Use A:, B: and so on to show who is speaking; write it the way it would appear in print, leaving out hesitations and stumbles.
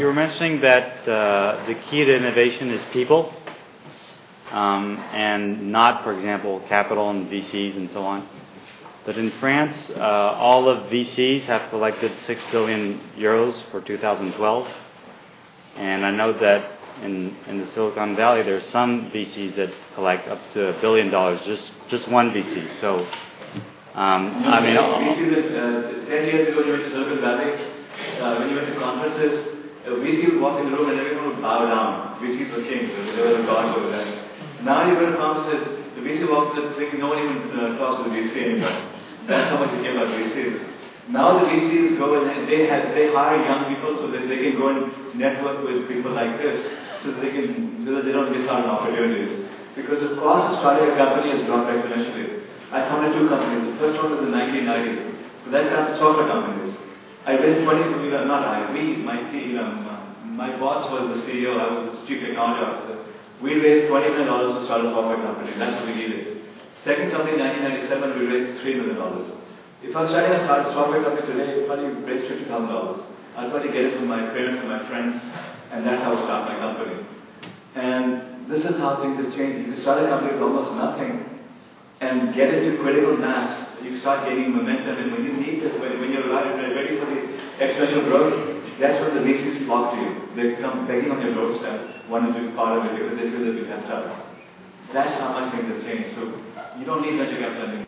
A: You were mentioning that the key to innovation is people, and not, for example, capital and VCs and so on. But in France, all of VCs have collected 6 billion euros for 2012. And I know that in the Silicon Valley, there are some VCs that collect up to $1 billion, just one VC. So,
B: VCs that 10 years ago, when you went to Silicon Valley, when you went to conferences, a VC would walk in the room and everyone would bow down. VCs were kings, they were the gods over there. Now you go to conferences, the VC walks in the thing, no one even talks to the VC anymore. That's how much it came about VCs. Now the VCs go and they hire young people so that they can go and network with people like this, so that they don't miss out on opportunities. Because the cost of starting a company has dropped exponentially. I founded 2 companies. The first one was in 1990. So that kind of software companies. I raised my team, my boss was the CEO, I was the chief technology officer. We raised $20 million to start a software company. That's what we needed. Second company in 1997, we raised $3 million. If I was starting a software company today, I'd probably raise $50,000. I'd probably get it from my parents and my friends, and that's how I start my company. And this is how things have changed. You start a company with almost nothing, and get into critical mass, you start gaining momentum, and when you need this, when you're ready for the exponential growth, that's when the VCs flock to you. They come begging on your doorstep, wanting to be part of it because they feel they've been left out. That's how much things have changed. So you don't need venture capital anymore.